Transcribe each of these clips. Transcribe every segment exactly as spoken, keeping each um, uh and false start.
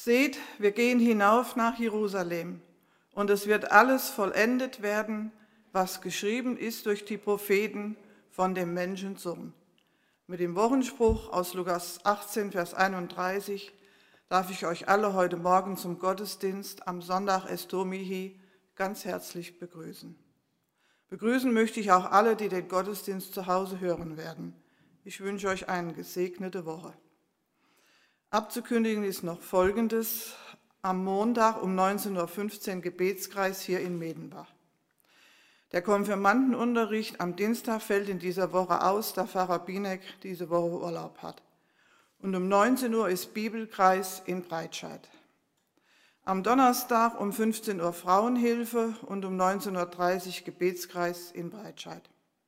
Seht, wir gehen hinauf nach Jerusalem, und es wird alles vollendet werden, was geschrieben ist durch die Propheten von dem Menschensohn. Mit dem Wochenspruch aus Lukas achtzehn, Vers einunddreißig darf ich euch alle heute Morgen zum Gottesdienst am Sonntag Estomihi ganz herzlich begrüßen. Begrüßen möchte ich auch alle, die den Gottesdienst zu Hause hören werden. Ich wünsche euch eine gesegnete Woche. Abzukündigen ist noch Folgendes: Am Montag um neunzehn Uhr fünfzehn Gebetskreis hier in Medenbach. Der Konfirmandenunterricht am Dienstag fällt in dieser Woche aus, da Pfarrer Bienek diese Woche Urlaub hat. Und um neunzehn Uhr ist Bibelkreis in Breitscheid. Am Donnerstag um fünfzehn Uhr Frauenhilfe und um neunzehn Uhr dreißig Gebetskreis in Breitscheid.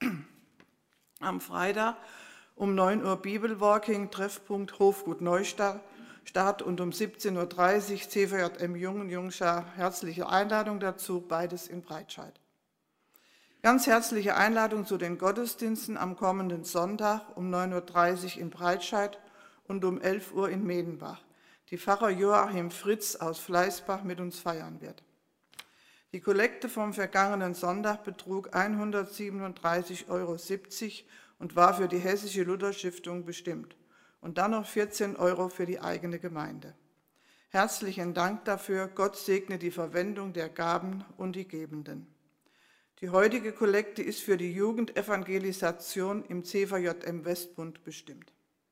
Am Freitag um neun Uhr Bibelwalking, Treffpunkt Hofgut Neustadt und um siebzehn Uhr dreißig C V J M Jungen Jungschar. Herzliche Einladung dazu, beides in Breitscheid. Ganz herzliche Einladung zu den Gottesdiensten am kommenden Sonntag um neun Uhr dreißig in Breitscheid und um elf Uhr in Medenbach, die Pfarrer Joachim Fritz aus Fleißbach mit uns feiern wird. Die Kollekte vom vergangenen Sonntag betrug hundertsiebenunddreißig Euro siebzig und war für die Hessische Lutherstiftung bestimmt und dann noch vierzehn Euro für die eigene Gemeinde. Herzlichen Dank dafür. Gott segne die Verwendung der Gaben und die Gebenden. Die heutige Kollekte ist für die Jugendevangelisation im C V J M Westbund bestimmt.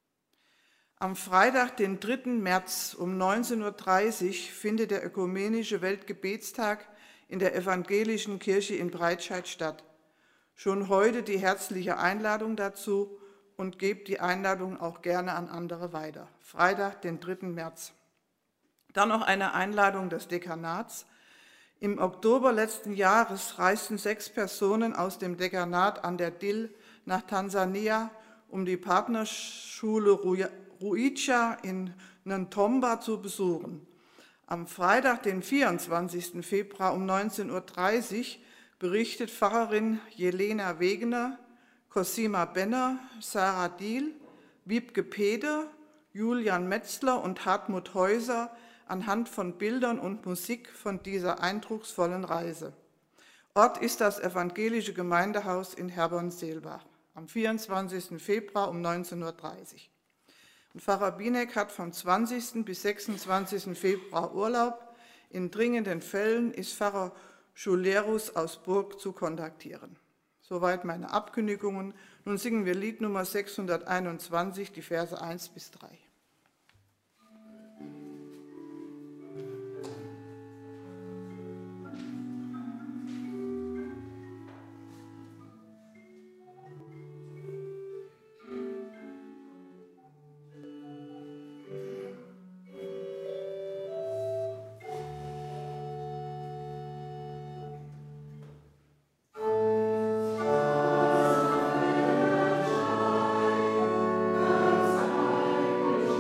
Am Freitag, den dritten März um neunzehn Uhr dreißig findet der Ökumenische Weltgebetstag in der Evangelischen Kirche in Breitscheid statt. Schon heute die herzliche Einladung dazu und gebt die Einladung auch gerne an andere weiter. Freitag, den dritten März. Dann noch eine Einladung des Dekanats. Im Oktober letzten Jahres reisten sechs Personen aus dem Dekanat an der Dill nach Tansania, um die Partnerschule Ruicha in Ntomba zu besuchen. Am Freitag, den vierundzwanzigsten Februar um neunzehn Uhr dreißig berichtet Pfarrerin Jelena Wegener, Cosima Benner, Sarah Diehl, Wiebke Pede, Julian Metzler und Hartmut Häuser anhand von Bildern und Musik von dieser eindrucksvollen Reise. Ort ist das evangelische Gemeindehaus in Herborn-Seelbach am vierundzwanzigsten Februar um neunzehn Uhr dreißig. Und Pfarrer Bienek hat vom zwanzigsten bis sechsundzwanzigsten Februar Urlaub. In dringenden Fällen ist Pfarrer Schulerus aus Burg zu kontaktieren. Soweit meine Abkündigungen. Nun singen wir Lied Nummer sechshunderteinundzwanzig, die Verse eins bis drei. Amen.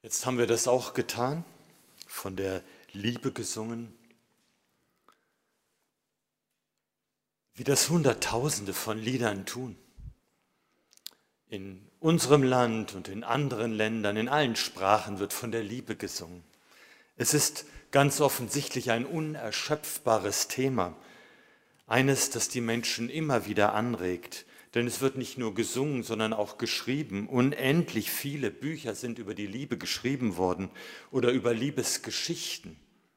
Jetzt haben wir das auch getan, von der Liebe gesungen, wie das Hunderttausende von Liedern tun. In unserem Land und in anderen Ländern, in allen Sprachen wird von der Liebe gesungen. Es ist ganz offensichtlich ein unerschöpfbares Thema, eines, das die Menschen immer wieder anregt. Denn es wird nicht nur gesungen, sondern auch geschrieben. Unendlich viele Bücher sind über die Liebe geschrieben worden oder über Liebesgeschichten.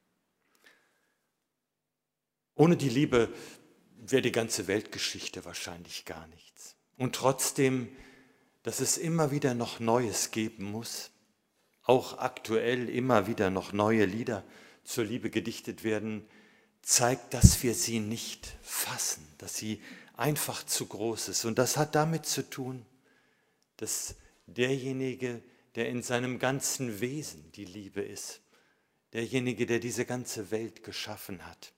Ohne die Liebe wäre die ganze Weltgeschichte wahrscheinlich gar nichts. Und trotzdem, dass es immer wieder noch Neues geben muss, auch aktuell immer wieder noch neue Lieder zur Liebe gedichtet werden, zeigt, dass wir sie nicht fassen, dass sie einfach zu groß ist. Und das hat damit zu tun, dass derjenige, der in seinem ganzen Wesen die Liebe ist, derjenige, der diese ganze Welt geschaffen hat,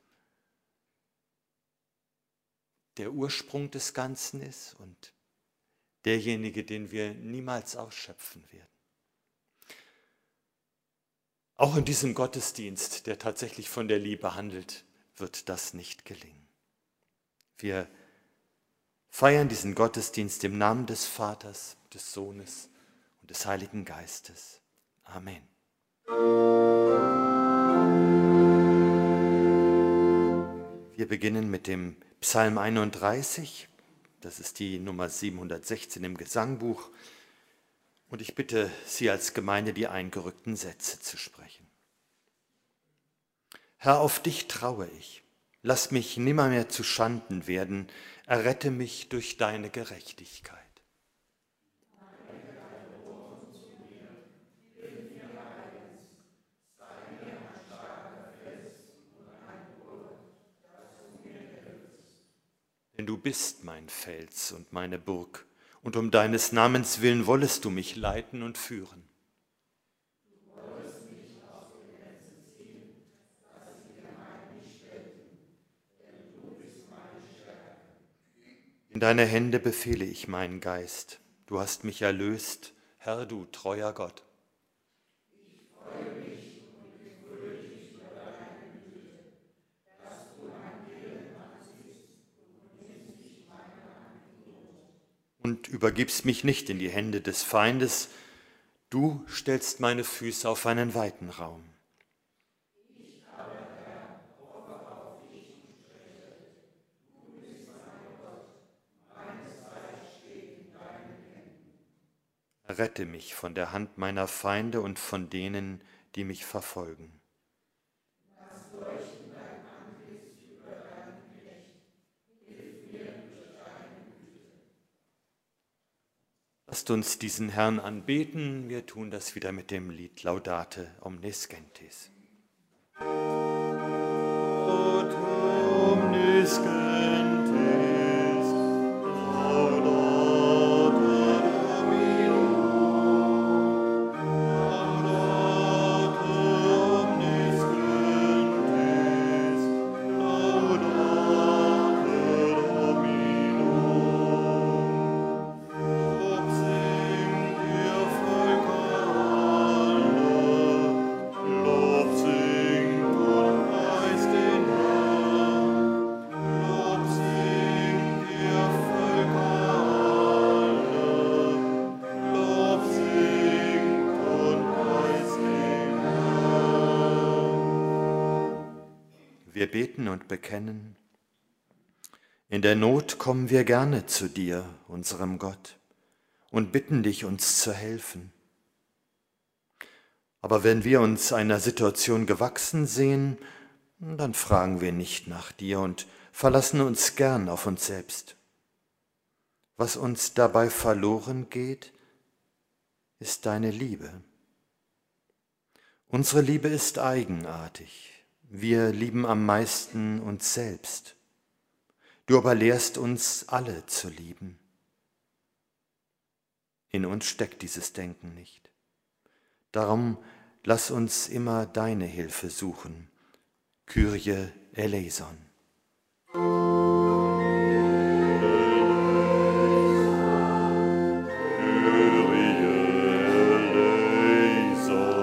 der Ursprung des Ganzen ist und derjenige, den wir niemals ausschöpfen werden. Auch in diesem Gottesdienst, der tatsächlich von der Liebe handelt, wird das nicht gelingen. Wir feiern diesen Gottesdienst im Namen des Vaters, des Sohnes und des Heiligen Geistes. Amen. Wir beginnen mit dem Psalm einunddreißig, das ist die Nummer siebenhundertsechzehn im Gesangbuch. Und ich bitte Sie als Gemeinde, die eingerückten Sätze zu sprechen. Herr, auf dich traue ich. Lass mich nimmermehr zu Schanden werden. Errette mich durch deine Gerechtigkeit. Denn du bist mein Fels und meine Burg, und um deines Namens willen wollest du mich leiten und führen. Du wolltest mich aus den Netzen ziehen, dass sie gemein mich stellten, denn du bist meine Stärke. In deine Hände befehle ich meinen Geist. Du hast mich erlöst, Herr, du treuer Gott. Ich freue mich und bin fröhlich über deine Güte, dass du mein Elend ansiehst und nimmst mich meine Antwort. Und übergibst mich nicht in die Hände des Feindes. Du stellst meine Füße auf einen weiten Raum. Ich aber, Herr, hoffe auf dich und spreche. Du bist mein Gott, meine Zeit steht in deinen Händen. Rette mich von der Hand meiner Feinde und von denen, die mich verfolgen. Lass leuchten dein Antlitz über deinen Knecht. Hilf mir durch deine Güte. Lasst uns diesen Herrn anbeten. Wir tun das wieder mit dem Lied Laudate omnes gentes. Laudate omnes gentes, laudate Domino, laudate omnes gentes, laudate Domino. Lob singt ihr Völker alle, Lob singt und preist den Herrn. Lob singt ihr Völker alle, Lob singt und preist den Herrn. Wir beten und bekennen: In der Not kommen wir gerne zu dir, unserem Gott, und bitten dich, uns zu helfen. Aber wenn wir uns einer Situation gewachsen sehen, dann fragen wir nicht nach dir und verlassen uns gern auf uns selbst. Was uns dabei verloren geht, ist deine Liebe. Unsere Liebe ist eigenartig. Wir lieben am meisten uns selbst. Du aber lehrst uns, alle zu lieben. In uns steckt dieses Denken nicht. Darum lass uns immer deine Hilfe suchen. Kyrie eleison. Kyrie eleison.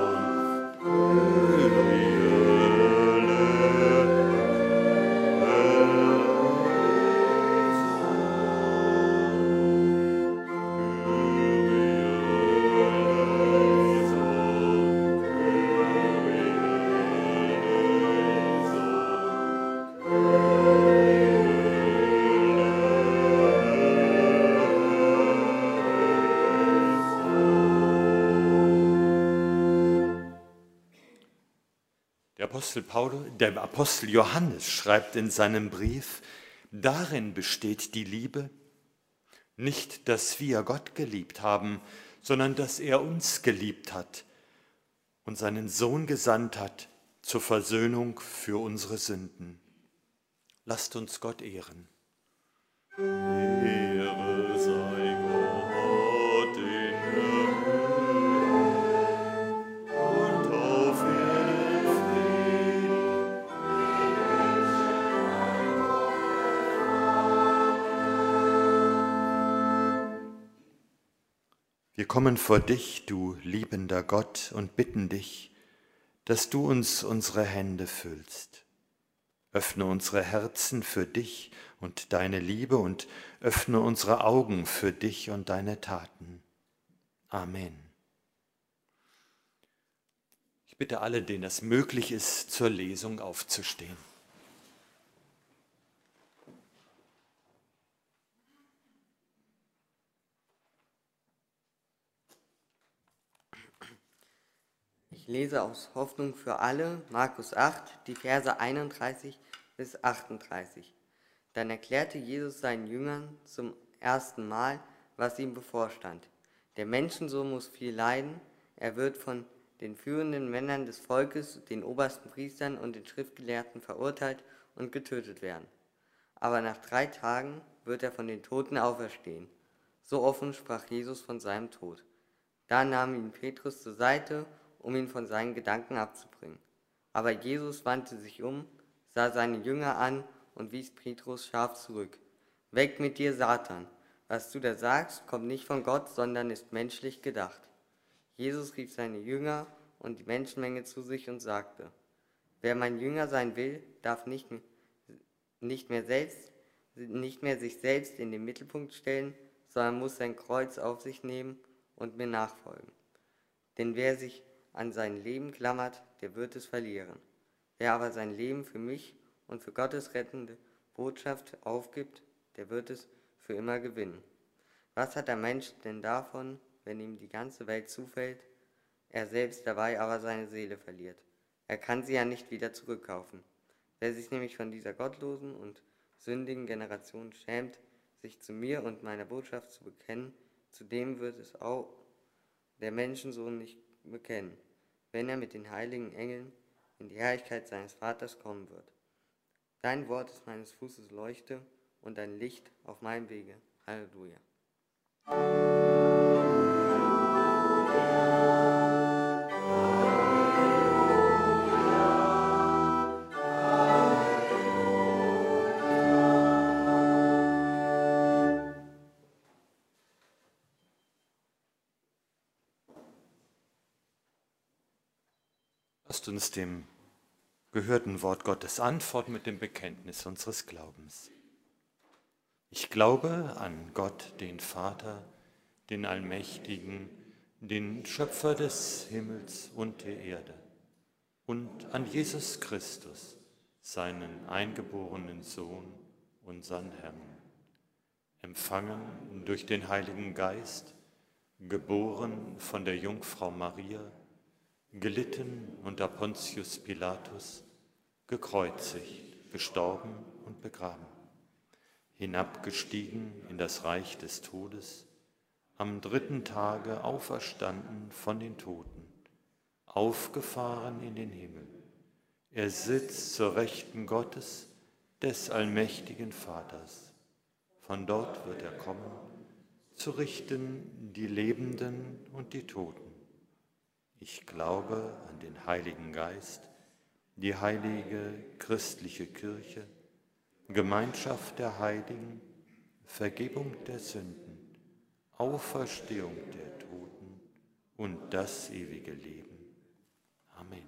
Der Apostel, Paulus, der Apostel Johannes schreibt in seinem Brief, darin besteht die Liebe, nicht, dass wir Gott geliebt haben, sondern dass er uns geliebt hat und seinen Sohn gesandt hat zur Versöhnung für unsere Sünden. Lasst uns Gott ehren. Ehre sei Gott in der Höhe und auf Erden Frieden. Wir kommen vor dich, du liebender Gott, und bitten dich, dass du uns unsere Hände füllst. Öffne unsere Herzen für dich und deine Liebe und öffne unsere Augen für dich und deine Taten. Amen. Ich bitte alle, denen es möglich ist, zur Lesung aufzustehen. Ich lese aus Hoffnung für alle, Markus acht, die Verse einunddreißig bis achtunddreißig. Dann erklärte Jesus seinen Jüngern zum ersten Mal, was ihm bevorstand. Der Menschensohn muss viel leiden, er wird von den führenden Männern des Volkes, den obersten Priestern und den Schriftgelehrten verurteilt und getötet werden. Aber nach drei Tagen wird er von den Toten auferstehen. So offen sprach Jesus von seinem Tod. Da nahm ihn Petrus zur Seite, um ihn von seinen Gedanken abzubringen. Aber Jesus wandte sich um, sah seine Jünger an und wies Petrus scharf zurück. Weg mit dir, Satan! Was du da sagst, kommt nicht von Gott, sondern ist menschlich gedacht. Jesus rief seine Jünger und die Menschenmenge zu sich und sagte, wer mein Jünger sein will, darf nicht, nicht, mehr selbst, nicht mehr sich selbst in den Mittelpunkt stellen, sondern muss sein Kreuz auf sich nehmen und mir nachfolgen. Denn wer sich an sein Leben klammert, der wird es verlieren. Wer aber sein Leben für mich und für Gottes rettende Botschaft aufgibt, der wird es für immer gewinnen. Was hat der Mensch denn davon, wenn ihm die ganze Welt zufällt, er selbst dabei aber seine Seele verliert? Er kann sie ja nicht wieder zurückkaufen. Wer sich nämlich von dieser gottlosen und sündigen Generation schämt, sich zu mir und meiner Botschaft zu bekennen, zu dem wird es auch der Menschensohn nicht bekennen, wenn er mit den heiligen Engeln in die Herrlichkeit seines Vaters kommen wird. Dein Wort ist meines Fußes Leuchte und ein Licht auf meinem Wege. Halleluja. Lasst uns dem gehörten Wort Gottes antworten mit dem Bekenntnis unseres Glaubens. Ich glaube an Gott, den Vater, den Allmächtigen, den Schöpfer des Himmels und der Erde, und an Jesus Christus, seinen eingeborenen Sohn, unseren Herrn, empfangen durch den Heiligen Geist, geboren von der Jungfrau Maria, gelitten unter Pontius Pilatus, gekreuzigt, gestorben und begraben, hinabgestiegen in das Reich des Todes, am dritten Tage auferstanden von den Toten, aufgefahren in den Himmel. Er sitzt zur Rechten Gottes, des allmächtigen Vaters. Von dort wird er kommen, zu richten die Lebenden und die Toten. Ich glaube an den Heiligen Geist, die heilige christliche Kirche, Gemeinschaft der Heiligen, Vergebung der Sünden, Auferstehung der Toten und das ewige Leben. Amen.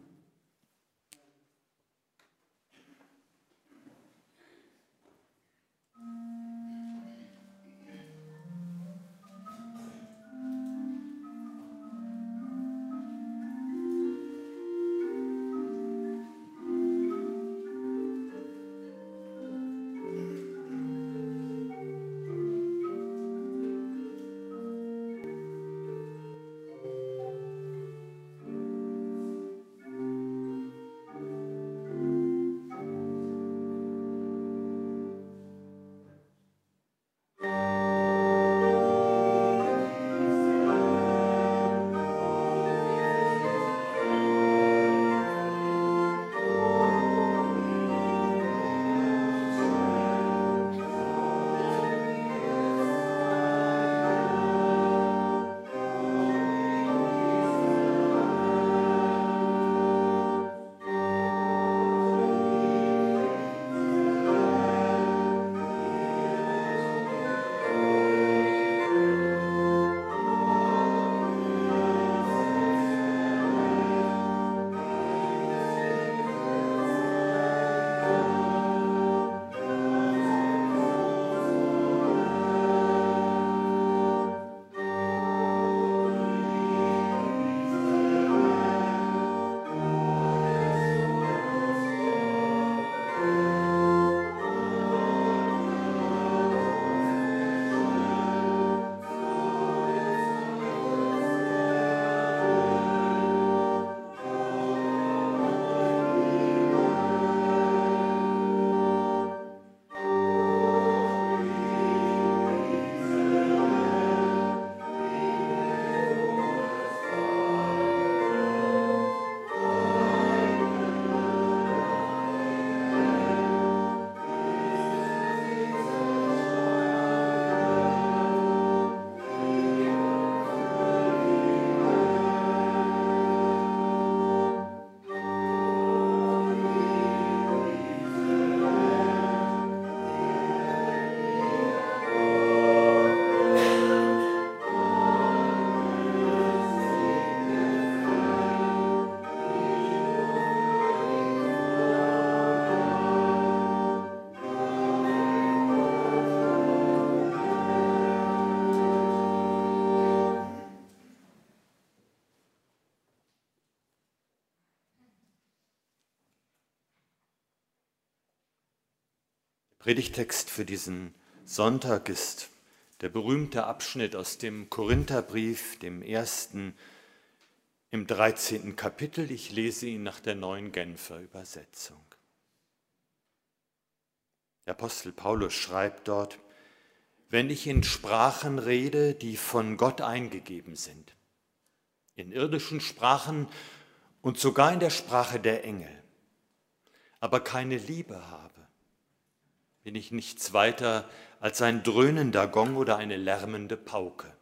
Predigtext für diesen Sonntag ist der berühmte Abschnitt aus dem Korintherbrief, dem ersten, im dreizehnten Kapitel. Ich lese ihn nach der Neuen Genfer Übersetzung. Der Apostel Paulus schreibt dort: Wenn ich in Sprachen rede, die von Gott eingegeben sind, in irdischen Sprachen und sogar in der Sprache der Engel, aber keine Liebe habe, bin ich nichts weiter als ein dröhnender Gong oder eine lärmende Pauke.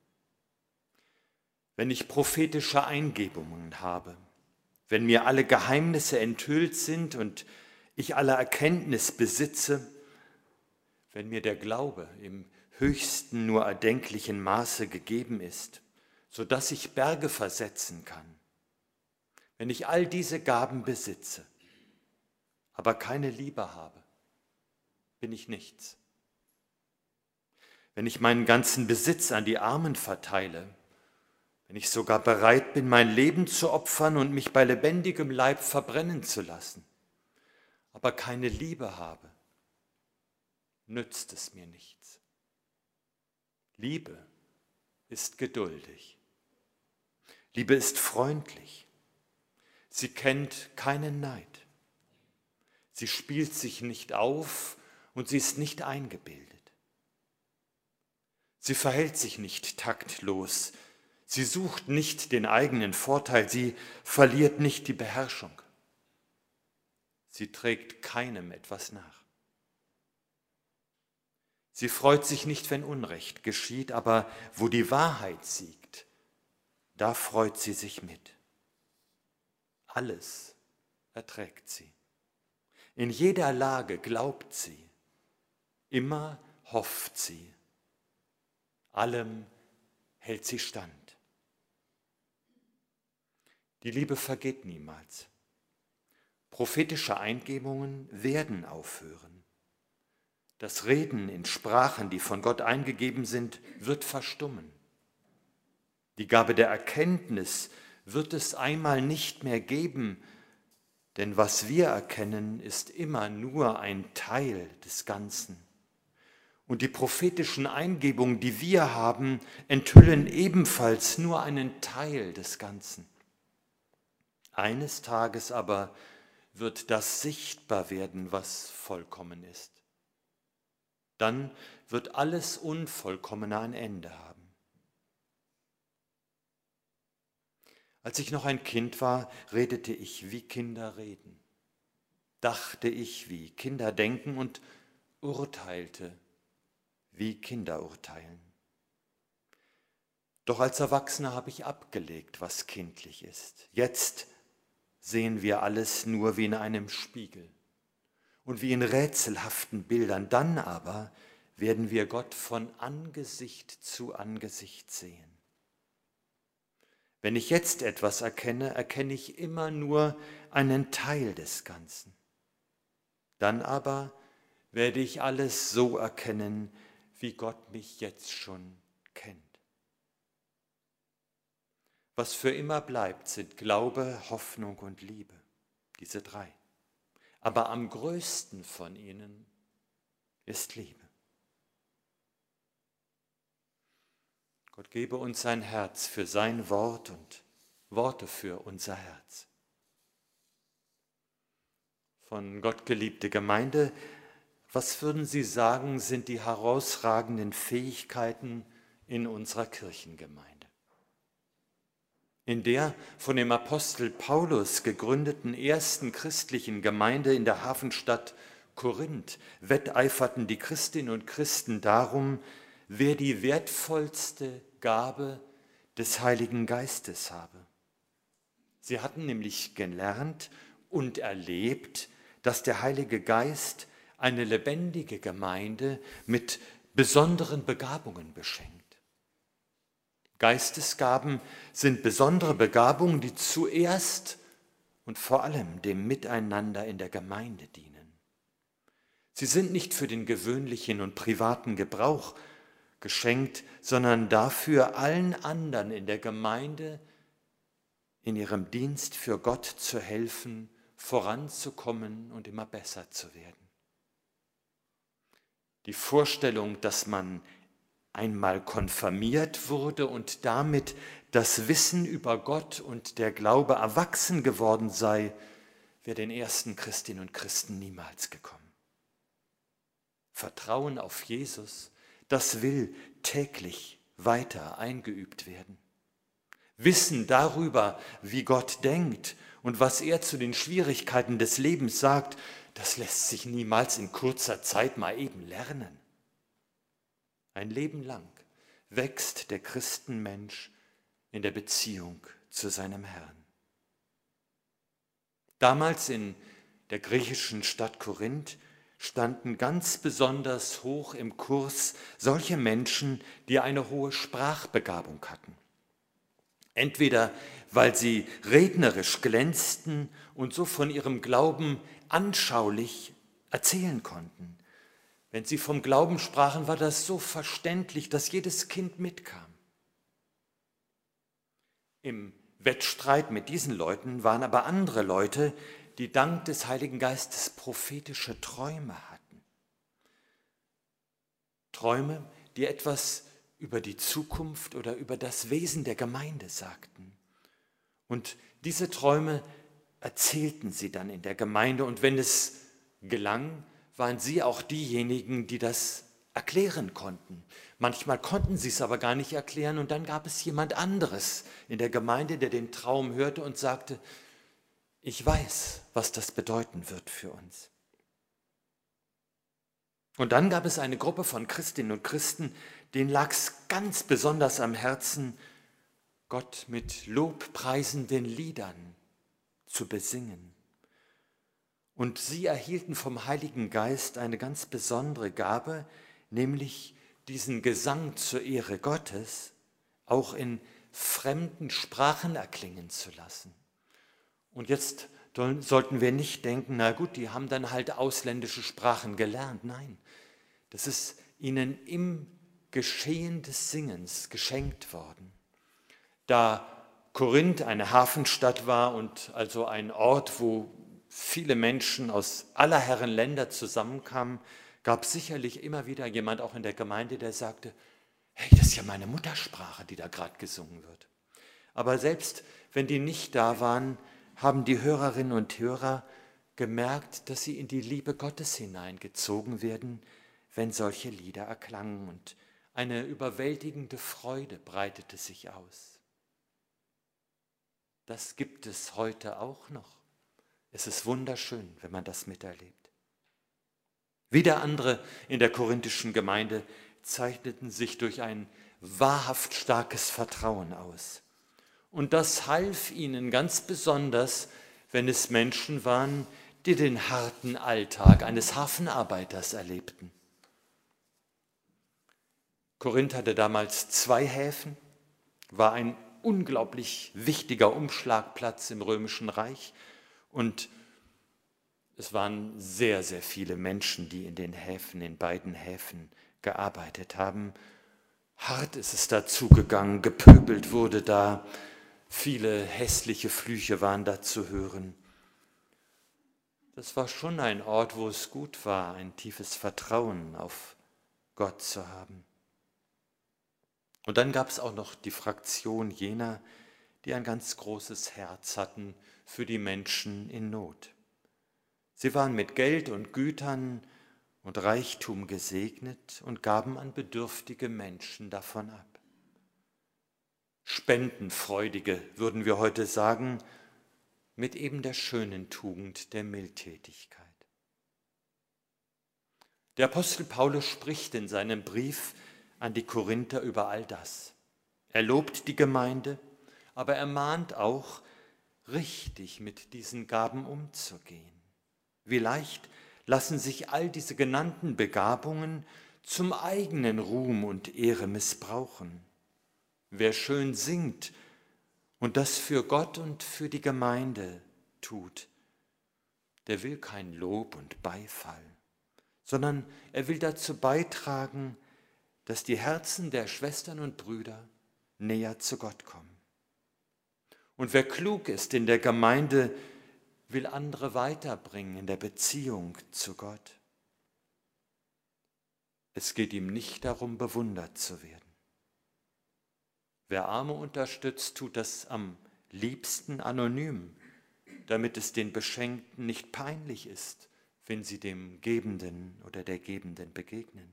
Wenn ich prophetische Eingebungen habe, wenn mir alle Geheimnisse enthüllt sind und ich alle Erkenntnis besitze, wenn mir der Glaube im höchsten nur erdenklichen Maße gegeben ist, sodass ich Berge versetzen kann, wenn ich all diese Gaben besitze, aber keine Liebe habe, bin ich nichts. Wenn ich meinen ganzen Besitz an die Armen verteile, wenn ich sogar bereit bin, mein Leben zu opfern und mich bei lebendigem Leib verbrennen zu lassen, aber keine Liebe habe, nützt es mir nichts. Liebe ist geduldig. Liebe ist freundlich. Sie kennt keinen Neid. Sie spielt sich nicht auf und sie ist nicht eingebildet. Sie verhält sich nicht taktlos. Sie sucht nicht den eigenen Vorteil. Sie verliert nicht die Beherrschung. Sie trägt keinem etwas nach. Sie freut sich nicht, wenn Unrecht geschieht, aber wo die Wahrheit siegt, da freut sie sich mit. Alles erträgt sie. In jeder Lage glaubt sie. Immer hofft sie. Allem hält sie stand. Die Liebe vergeht niemals. Prophetische Eingebungen werden aufhören. Das Reden in Sprachen, die von Gott eingegeben sind, wird verstummen. Die Gabe der Erkenntnis wird es einmal nicht mehr geben, denn was wir erkennen, ist immer nur ein Teil des Ganzen. Und die prophetischen Eingebungen, die wir haben, enthüllen ebenfalls nur einen Teil des Ganzen. Eines Tages aber wird das sichtbar werden, was vollkommen ist. Dann wird alles Unvollkommene ein Ende haben. Als ich noch ein Kind war, redete ich, wie Kinder reden, dachte ich, wie Kinder denken und urteilte, wie Kinder urteilen. Doch als Erwachsener habe ich abgelegt, was kindlich ist. Jetzt sehen wir alles nur wie in einem Spiegel und wie in rätselhaften Bildern. Dann aber werden wir Gott von Angesicht zu Angesicht sehen. Wenn ich jetzt etwas erkenne, erkenne ich immer nur einen Teil des Ganzen. Dann aber werde ich alles so erkennen, wie Gott mich jetzt schon kennt. Was für immer bleibt, sind Glaube, Hoffnung und Liebe, diese drei. Aber am größten von ihnen ist Liebe. Gott gebe uns sein Herz für sein Wort und Worte für unser Herz. Von Gott geliebte Gemeinde, was würden Sie sagen, sind die herausragenden Fähigkeiten in unserer Kirchengemeinde? In der von dem Apostel Paulus gegründeten ersten christlichen Gemeinde in der Hafenstadt Korinth wetteiferten die Christinnen und Christen darum, wer die wertvollste Gabe des Heiligen Geistes habe. Sie hatten nämlich gelernt und erlebt, dass der Heilige Geist eine lebendige Gemeinde mit besonderen Begabungen beschenkt. Geistesgaben sind besondere Begabungen, die zuerst und vor allem dem Miteinander in der Gemeinde dienen. Sie sind nicht für den gewöhnlichen und privaten Gebrauch geschenkt, sondern dafür, allen anderen in der Gemeinde in ihrem Dienst für Gott zu helfen, voranzukommen und immer besser zu werden. die Vorstellung, dass man einmal konfirmiert wurde und damit das Wissen über Gott und der Glaube erwachsen geworden sei, wäre den ersten Christinnen und Christen niemals gekommen. Vertrauen auf Jesus, das will täglich weiter eingeübt werden. Wissen darüber, wie Gott denkt und was er zu den Schwierigkeiten des Lebens sagt, das lässt sich niemals in kurzer Zeit mal eben lernen. Ein Leben lang wächst der Christenmensch in der Beziehung zu seinem Herrn. Damals in der griechischen Stadt Korinth standen ganz besonders hoch im Kurs solche Menschen, die eine hohe Sprachbegabung hatten. Entweder weil sie rednerisch glänzten und so von ihrem Glauben anschaulich erzählen konnten. Wenn sie vom Glauben sprachen, war das so verständlich, dass jedes Kind mitkam. Im Wettstreit mit diesen Leuten waren aber andere Leute, die dank des Heiligen Geistes prophetische Träume hatten. Träume, die etwas über die Zukunft oder über das Wesen der Gemeinde sagten. Und diese Träume erzählten sie dann in der Gemeinde und wenn es gelang, waren sie auch diejenigen, die das erklären konnten. Manchmal konnten sie es aber gar nicht erklären und dann gab es jemand anderes in der Gemeinde, der den Traum hörte und sagte, ich weiß, was das bedeuten wird für uns. Und dann gab es eine Gruppe von Christinnen und Christen, denen lag es ganz besonders am Herzen, Gott mit lobpreisenden Liedern zu besingen. Und sie erhielten vom Heiligen Geist eine ganz besondere Gabe, nämlich diesen Gesang zur Ehre Gottes auch in fremden Sprachen erklingen zu lassen. Und jetzt sollten wir nicht denken, na gut, die haben dann halt ausländische Sprachen gelernt. Nein, das ist ihnen im Geschehen des Singens geschenkt worden. Da Korinth eine Hafenstadt war und also ein Ort, wo viele Menschen aus aller Herren Länder zusammenkamen, gab es sicherlich immer wieder jemand auch in der Gemeinde, der sagte, hey, das ist ja meine Muttersprache, die da gerade gesungen wird. Aber selbst wenn die nicht da waren, haben die Hörerinnen und Hörer gemerkt, dass sie in die Liebe Gottes hineingezogen werden, wenn solche Lieder erklangen und eine überwältigende Freude breitete sich aus. Das gibt es heute auch noch. Es ist wunderschön, wenn man das miterlebt. Wieder andere in der korinthischen Gemeinde zeichneten sich durch ein wahrhaft starkes Vertrauen aus. Und das half ihnen ganz besonders, wenn es Menschen waren, die den harten Alltag eines Hafenarbeiters erlebten. Korinth hatte damals zwei Häfen, war ein unglaublich wichtiger Umschlagplatz im Römischen Reich und es waren sehr, sehr viele Menschen, die in den Häfen, in beiden Häfen gearbeitet haben. Hart ist es da zugegangen, gepöbelt wurde da, viele hässliche Flüche waren da zu hören. Das war schon ein Ort, wo es gut war, ein tiefes Vertrauen auf Gott zu haben. Und dann gab es auch noch die Fraktion jener, die ein ganz großes Herz hatten für die Menschen in Not. Sie waren mit Geld und Gütern und Reichtum gesegnet und gaben an bedürftige Menschen davon ab. Spendenfreudige, würden wir heute sagen, mit eben der schönen Tugend der Mildtätigkeit. Der Apostel Paulus spricht in seinem Brief an die Korinther über all das. Er lobt die Gemeinde, aber er mahnt auch, richtig mit diesen Gaben umzugehen. Wie leicht lassen sich all diese genannten Begabungen zum eigenen Ruhm und Ehre missbrauchen. Wer schön singt und das für Gott und für die Gemeinde tut, der will kein Lob und Beifall, sondern er will dazu beitragen, dass die Herzen der Schwestern und Brüder näher zu Gott kommen. Und wer klug ist in der Gemeinde, will andere weiterbringen in der Beziehung zu Gott. Es geht ihm nicht darum, bewundert zu werden. Wer Arme unterstützt, tut das am liebsten anonym, damit es den Beschenkten nicht peinlich ist, wenn sie dem Gebenden oder der Gebenden begegnen.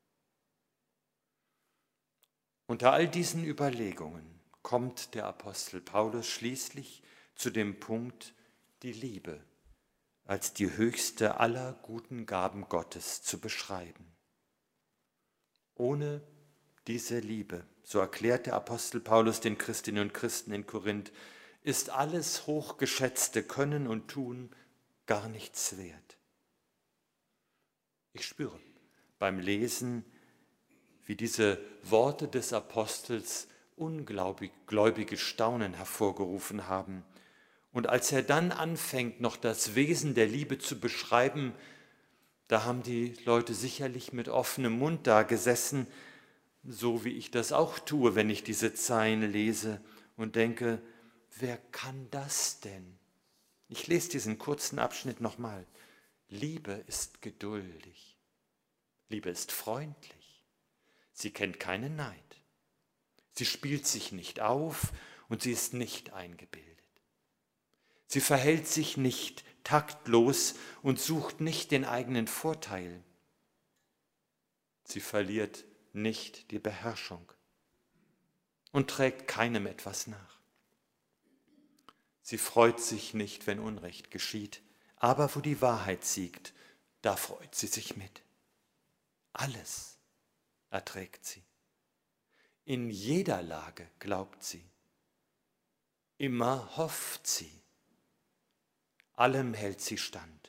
Unter all diesen Überlegungen kommt der Apostel Paulus schließlich zu dem Punkt, die Liebe als die höchste aller guten Gaben Gottes zu beschreiben. Ohne diese Liebe, so erklärt der Apostel Paulus den Christinnen und Christen in Korinth, ist alles hochgeschätzte Können und Tun gar nichts wert. Ich spüre beim Lesen, wie diese Worte des Apostels ungläubige Staunen hervorgerufen haben. Und als er dann anfängt, noch das Wesen der Liebe zu beschreiben, da haben die Leute sicherlich mit offenem Mund da gesessen, so wie ich das auch tue, wenn ich diese Zeilen lese und denke, wer kann das denn? Ich lese diesen kurzen Abschnitt nochmal. Liebe ist geduldig. Liebe ist freundlich. Sie kennt keinen Neid. Sie spielt sich nicht auf und sie ist nicht eingebildet. Sie verhält sich nicht taktlos und sucht nicht den eigenen Vorteil. Sie verliert nicht die Beherrschung und trägt keinem etwas nach. Sie freut sich nicht, wenn Unrecht geschieht, aber wo die Wahrheit siegt, da freut sie sich mit. Alles erträgt sie. In jeder Lage glaubt sie. Immer hofft sie. Allem hält sie stand.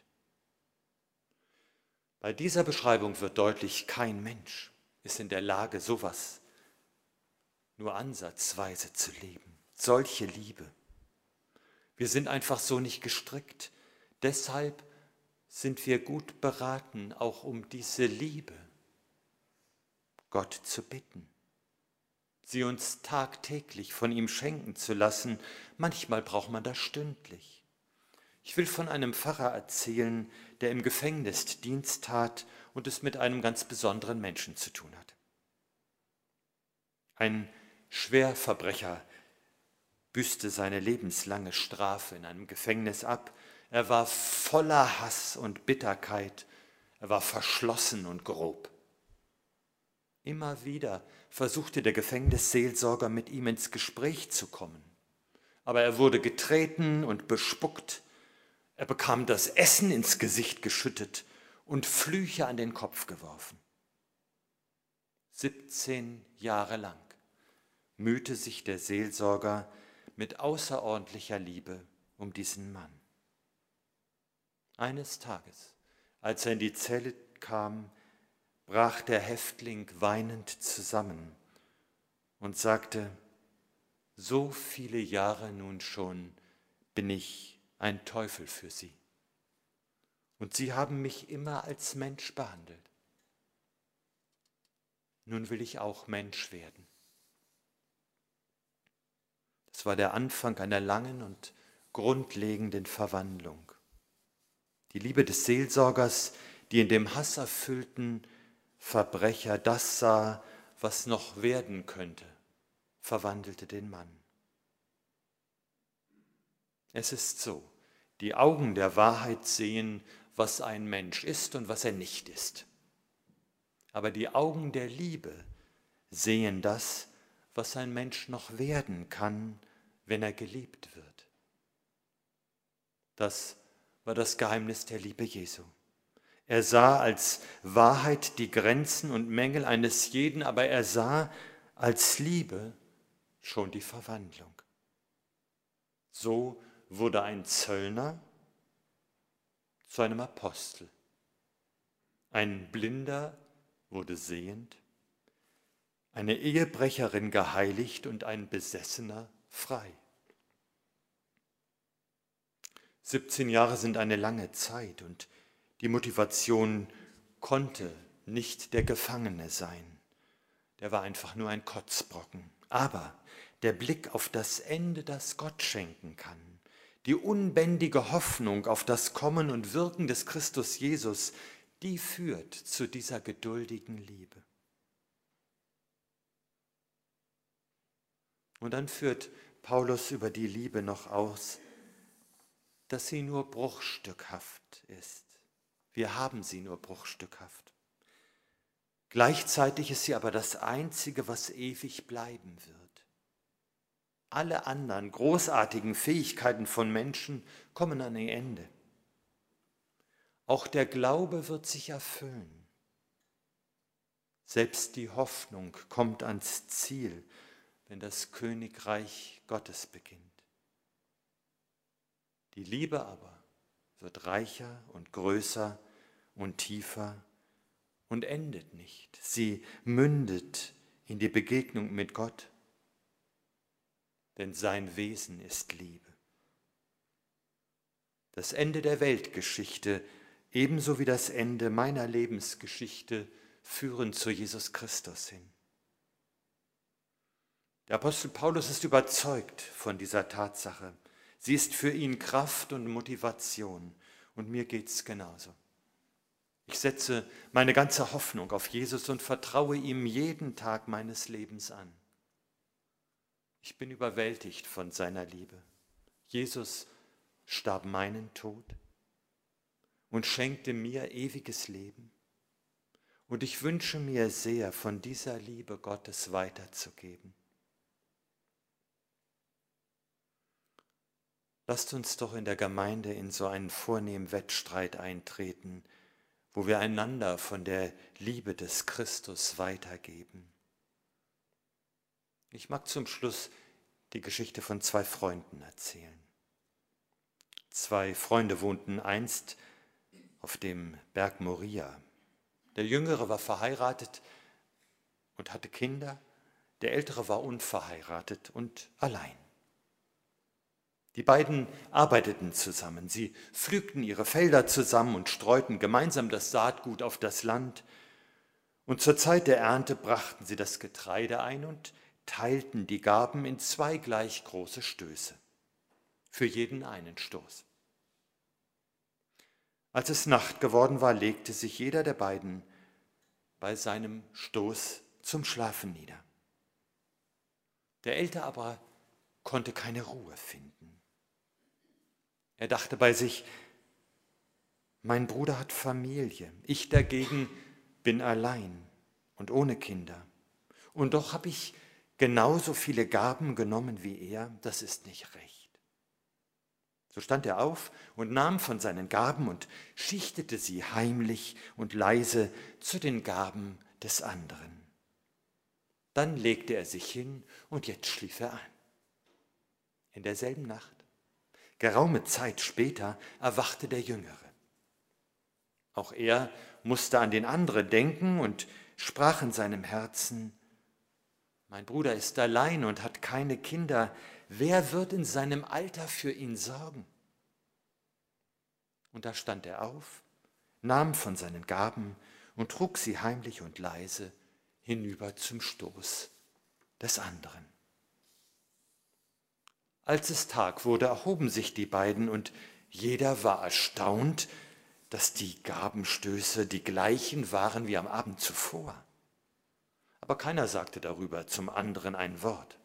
Bei dieser Beschreibung wird deutlich, kein Mensch ist in der Lage, sowas nur ansatzweise zu leben. Solche Liebe. Wir sind einfach so nicht gestrickt. Deshalb sind wir gut beraten, auch um diese Liebe Gott zu bitten, sie uns tagtäglich von ihm schenken zu lassen. Manchmal braucht man das stündlich. Ich will von einem Pfarrer erzählen, der im Gefängnis Dienst tat und es mit einem ganz besonderen Menschen zu tun hat. Ein Schwerverbrecher büßte seine lebenslange Strafe in einem Gefängnis ab. Er war voller Hass und Bitterkeit. Er war verschlossen und grob. Immer wieder versuchte der Gefängnisseelsorger mit ihm ins Gespräch zu kommen. Aber er wurde getreten und bespuckt. Er bekam das Essen ins Gesicht geschüttet und Flüche an den Kopf geworfen. siebzehn Jahre lang mühte sich der Seelsorger mit außerordentlicher Liebe um diesen Mann. Eines Tages, als er in die Zelle kam, brach der Häftling weinend zusammen und sagte, so viele Jahre nun schon bin ich ein Teufel für Sie. Und Sie haben mich immer als Mensch behandelt. Nun will ich auch Mensch werden. Das war der Anfang einer langen und grundlegenden Verwandlung. Die Liebe des Seelsorgers, die in dem hasserfüllten Verbrecher das sah, was noch werden könnte, verwandelte den Mann. Es ist so, die Augen der Wahrheit sehen, was ein Mensch ist und was er nicht ist. Aber die Augen der Liebe sehen das, was ein Mensch noch werden kann, wenn er geliebt wird. Das war das Geheimnis der Liebe Jesu. Er sah als Wahrheit die Grenzen und Mängel eines jeden, aber er sah als Liebe schon die Verwandlung. So wurde ein Zöllner zu einem Apostel. Ein Blinder wurde sehend, eine Ehebrecherin geheiligt und ein Besessener frei. siebzehn Jahre sind eine lange Zeit und die Motivation konnte nicht der Gefangene sein. Der war einfach nur ein Kotzbrocken. Aber der Blick auf das Ende, das Gott schenken kann, die unbändige Hoffnung auf das Kommen und Wirken des Christus Jesus, die führt zu dieser geduldigen Liebe. Und dann führt Paulus über die Liebe noch aus, dass sie nur bruchstückhaft ist. Wir haben sie nur bruchstückhaft. Gleichzeitig ist sie aber das Einzige, was ewig bleiben wird. Alle anderen großartigen Fähigkeiten von Menschen kommen an ihr Ende. Auch der Glaube wird sich erfüllen. Selbst die Hoffnung kommt ans Ziel, wenn das Königreich Gottes beginnt. Die Liebe aber wird reicher und größer und tiefer und endet nicht. Sie mündet in die Begegnung mit Gott, denn sein Wesen ist Liebe. Das Ende der Weltgeschichte, ebenso wie das Ende meiner Lebensgeschichte, führen zu Jesus Christus hin. Der Apostel Paulus ist überzeugt von dieser Tatsache. Sie ist für ihn Kraft und Motivation. Und mir geht's genauso. Ich setze meine ganze Hoffnung auf Jesus und vertraue ihm jeden Tag meines Lebens an. Ich bin überwältigt von seiner Liebe. Jesus starb meinen Tod und schenkte mir ewiges Leben. Und ich wünsche mir sehr, von dieser Liebe Gottes weiterzugeben. Lasst uns doch in der Gemeinde in so einen vornehmen Wettstreit eintreten, wo wir einander von der Liebe des Christus weitergeben. Ich mag zum Schluss die Geschichte von zwei Freunden erzählen. Zwei Freunde wohnten einst auf dem Berg Moria. Der Jüngere war verheiratet und hatte Kinder, der Ältere war unverheiratet und allein. Die beiden arbeiteten zusammen, sie pflügten ihre Felder zusammen und streuten gemeinsam das Saatgut auf das Land. Und zur Zeit der Ernte brachten sie das Getreide ein und teilten die Garben in zwei gleich große Stöße, für jeden einen Stoß. Als es Nacht geworden war, legte sich jeder der beiden bei seinem Stoß zum Schlafen nieder. Der Ältere aber konnte keine Ruhe finden. Er dachte bei sich, mein Bruder hat Familie, ich dagegen bin allein und ohne Kinder. Und doch habe ich genauso viele Gaben genommen wie er, das ist nicht recht. So stand er auf und nahm von seinen Gaben und schichtete sie heimlich und leise zu den Gaben des anderen. Dann legte er sich hin und jetzt schlief er ein. In derselben Nacht, geraume Zeit später, erwachte der Jüngere. Auch er musste an den anderen denken und sprach in seinem Herzen, mein Bruder ist allein und hat keine Kinder, wer wird in seinem Alter für ihn sorgen? Und da stand er auf, nahm von seinen Gaben und trug sie heimlich und leise hinüber zum Stoß des anderen. Als es Tag wurde, erhoben sich die beiden und jeder war erstaunt, dass die Gabenstöße die gleichen waren wie am Abend zuvor. Aber keiner sagte darüber zum anderen ein Wort.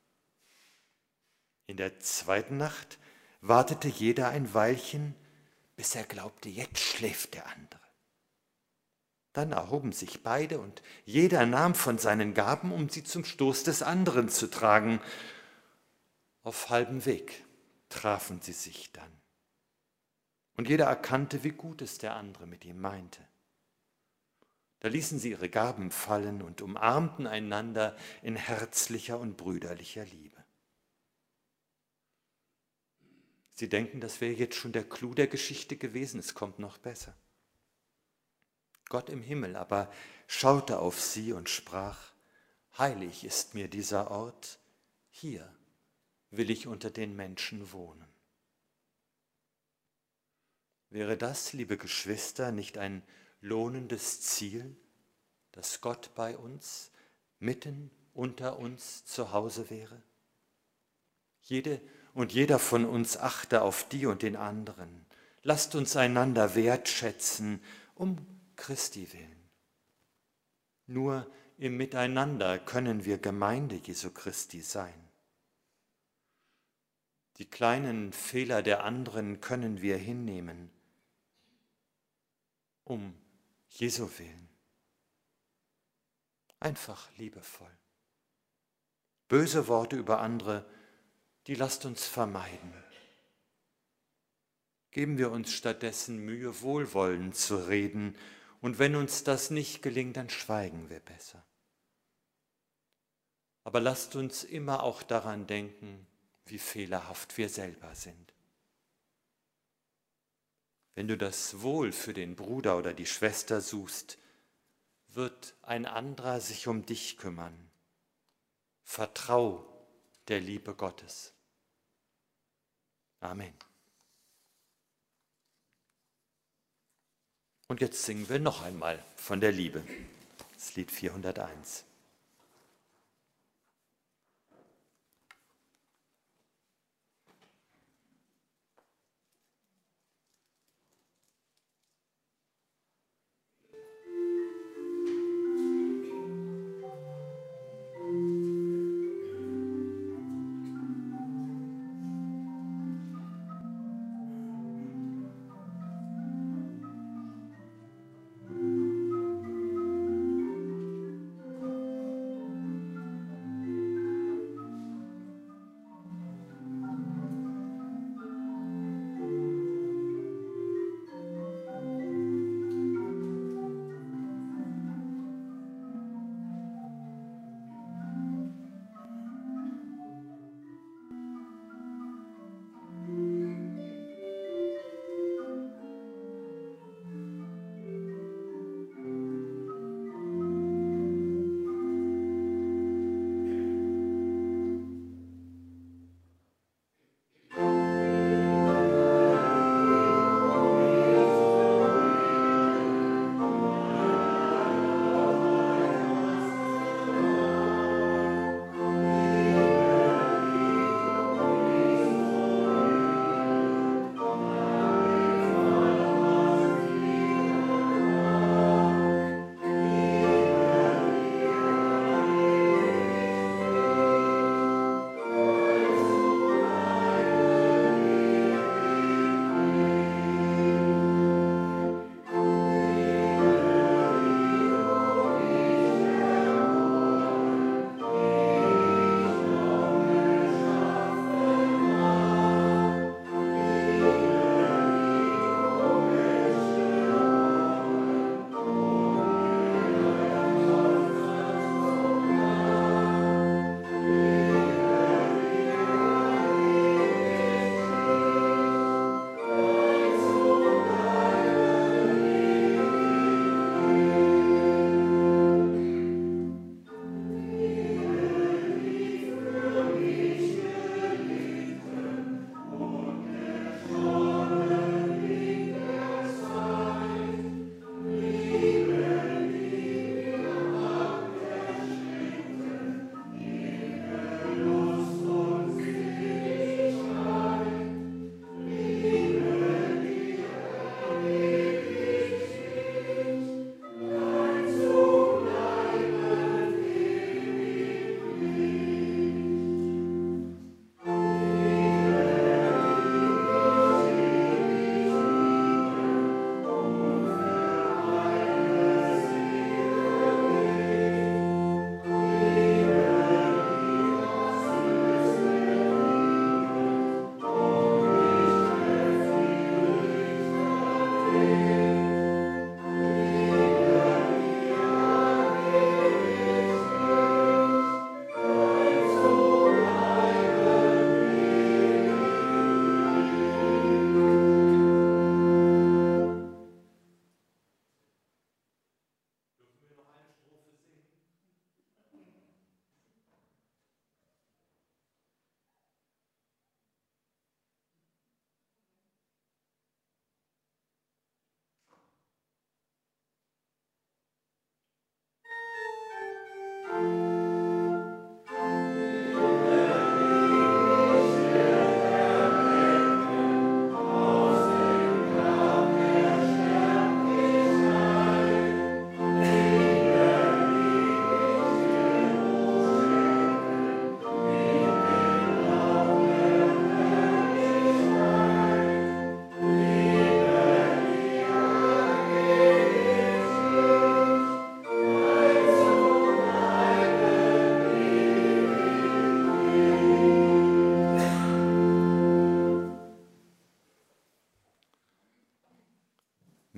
In der zweiten Nacht wartete jeder ein Weilchen, bis er glaubte, jetzt schläft der andere. Dann erhoben sich beide und jeder nahm von seinen Gaben, um sie zum Stoß des anderen zu tragen. Auf halbem Weg trafen sie sich dann. Und jeder erkannte, wie gut es der andere mit ihm meinte. Da ließen sie ihre Gaben fallen und umarmten einander in herzlicher und brüderlicher Liebe. Sie denken, das wäre jetzt schon der Clou der Geschichte gewesen, es kommt noch besser. Gott im Himmel aber schaute auf sie und sprach, heilig ist mir dieser Ort, hier will ich unter den Menschen wohnen. Wäre das, liebe Geschwister, nicht ein lohnendes Ziel, dass Gott bei uns, mitten unter uns zu Hause wäre? Jede und jeder von uns achte auf die und den anderen. Lasst uns einander wertschätzen, um Christi willen. Nur im Miteinander können wir Gemeinde Jesu Christi sein. Die kleinen Fehler der anderen können wir hinnehmen, um Jesu willen. Einfach liebevoll. Böse Worte über andere, die lasst uns vermeiden. Geben wir uns stattdessen Mühe, wohlwollend zu reden, und wenn uns das nicht gelingt, dann schweigen wir besser. Aber lasst uns immer auch daran denken, wie fehlerhaft wir selber sind. Wenn du das Wohl für den Bruder oder die Schwester suchst, wird ein anderer sich um dich kümmern. Vertrau der Liebe Gottes. Amen. Und jetzt singen wir noch einmal von der Liebe. Das Lied vierhunderteins. Thank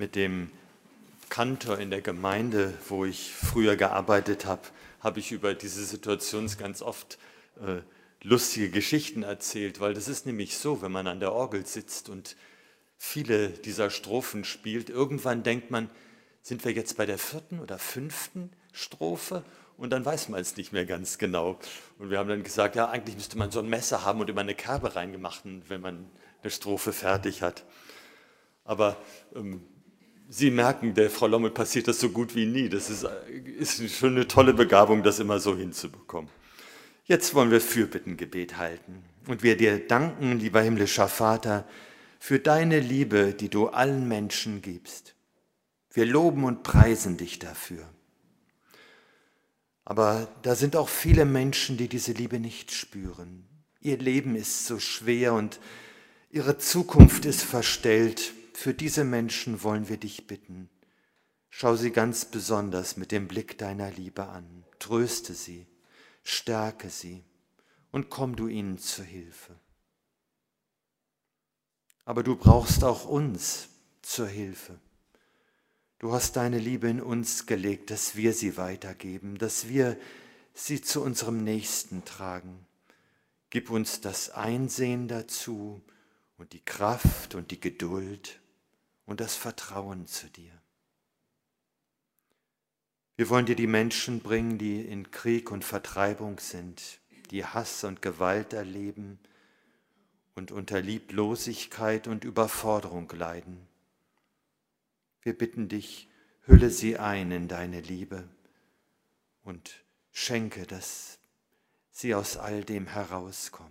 mit dem Kantor in der Gemeinde, wo ich früher gearbeitet habe, habe ich über diese Situation ganz oft äh, lustige Geschichten erzählt, weil das ist nämlich so, wenn man an der Orgel sitzt und viele dieser Strophen spielt, irgendwann denkt man, sind wir jetzt bei der vierten oder fünften Strophe? Und dann weiß man es nicht mehr ganz genau. Und wir haben dann gesagt, ja, eigentlich müsste man so ein Messer haben und immer eine Kerbe reingemacht, wenn man eine Strophe fertig hat. Aber ähm, Sie merken, der Frau Lommel passiert das so gut wie nie. Das ist, ist schon eine tolle Begabung, das immer so hinzubekommen. Jetzt wollen wir Fürbittengebet halten und wir dir danken, lieber himmlischer Vater, für deine Liebe, die du allen Menschen gibst. Wir loben und preisen dich dafür. Aber da sind auch viele Menschen, die diese Liebe nicht spüren. Ihr Leben ist so schwer und ihre Zukunft ist verstellt. Für diese Menschen wollen wir dich bitten. Schau sie ganz besonders mit dem Blick deiner Liebe an. Tröste sie, stärke sie und komm du ihnen zur Hilfe. Aber du brauchst auch uns zur Hilfe. Du hast deine Liebe in uns gelegt, dass wir sie weitergeben, dass wir sie zu unserem Nächsten tragen. Gib uns das Einsehen dazu und die Kraft und die Geduld und das Vertrauen zu dir. Wir wollen dir die Menschen bringen, die in Krieg und Vertreibung sind, die Hass und Gewalt erleben und unter Lieblosigkeit und Überforderung leiden. Wir bitten dich, hülle sie ein in deine Liebe und schenke, dass sie aus all dem herauskommen.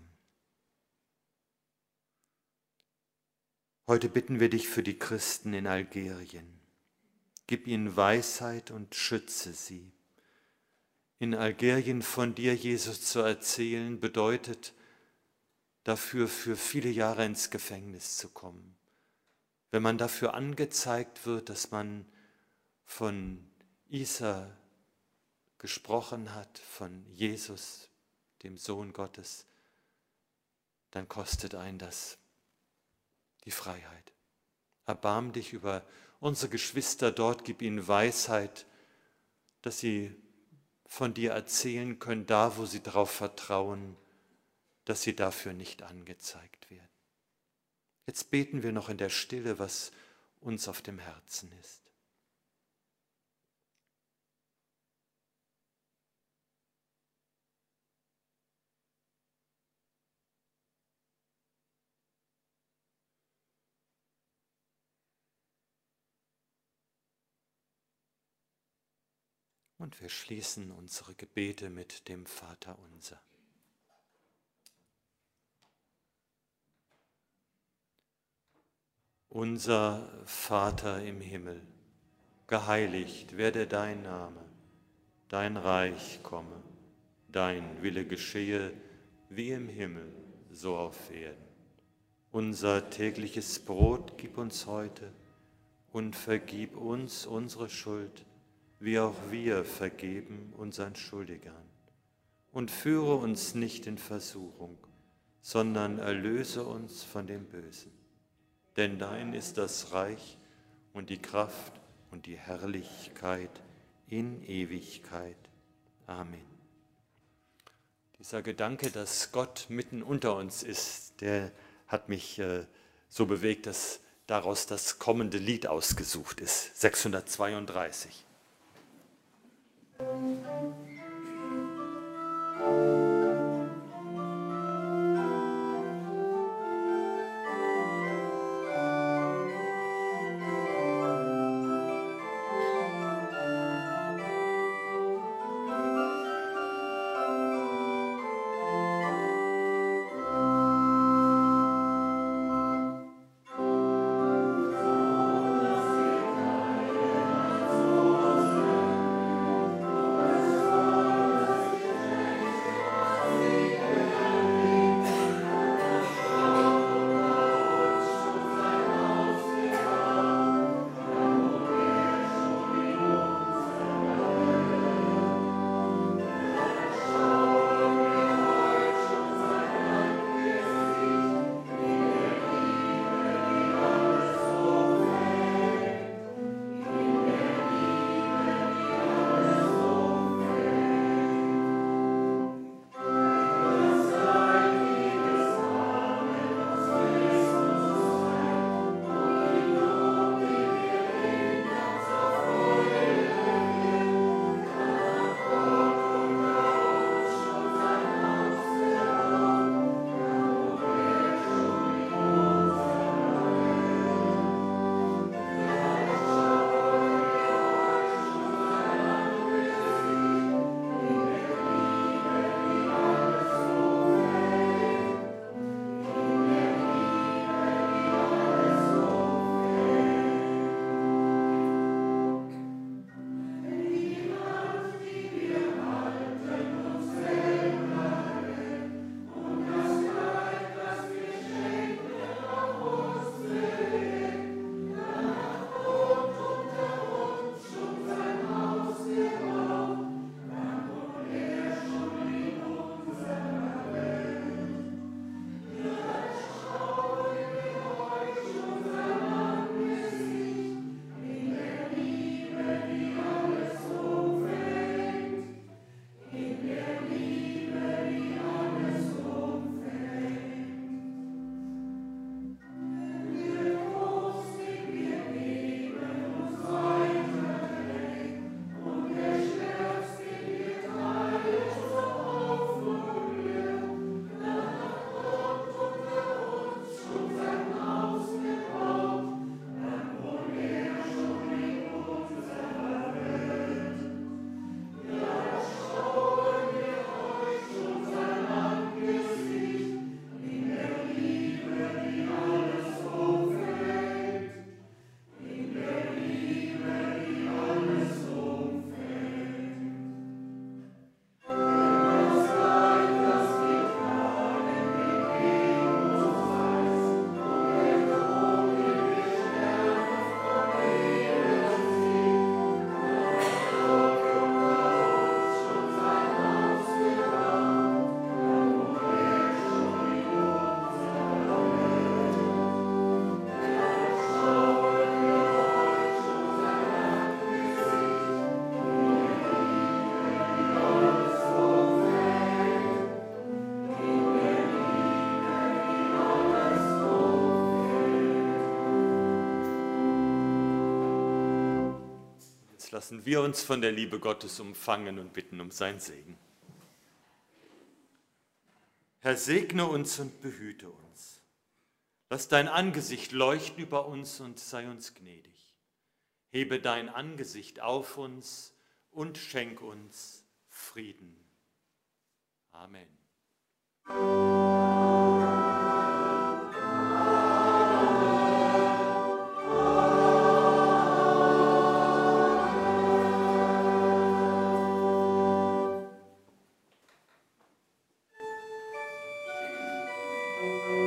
Heute bitten wir dich für die Christen in Algerien. Gib ihnen Weisheit und schütze sie. In Algerien von dir, Jesus, zu erzählen, bedeutet dafür, für viele Jahre ins Gefängnis zu kommen. Wenn man dafür angezeigt wird, dass man von Isa gesprochen hat, von Jesus, dem Sohn Gottes, dann kostet einen das die Freiheit. Erbarm dich über unsere Geschwister dort, gib ihnen Weisheit, dass sie von dir erzählen können, da wo sie darauf vertrauen, dass sie dafür nicht angezeigt werden. Jetzt beten wir noch in der Stille, was uns auf dem Herzen ist. Und wir schließen unsere Gebete mit dem Vaterunser. Unser Vater im Himmel, geheiligt werde dein Name, dein Reich komme, dein Wille geschehe, wie im Himmel, so auf Erden. Unser tägliches Brot gib uns heute und vergib uns unsere Schuld, wie auch wir vergeben unseren Schuldigern. Und führe uns nicht in Versuchung, sondern erlöse uns von dem Bösen. Denn dein ist das Reich und die Kraft und die Herrlichkeit in Ewigkeit. Amen. Dieser Gedanke, dass Gott mitten unter uns ist, der hat mich äh, so bewegt, dass daraus das kommende Lied ausgesucht ist, sechshundertzweiunddreißig. Thank you. lassen wir uns von der Liebe Gottes umfangen und bitten um sein Segen. Herr, segne uns und behüte uns. Lass dein Angesicht leuchten über uns und sei uns gnädig. Hebe dein Angesicht auf uns und schenk uns Frieden. Amen. Thank you.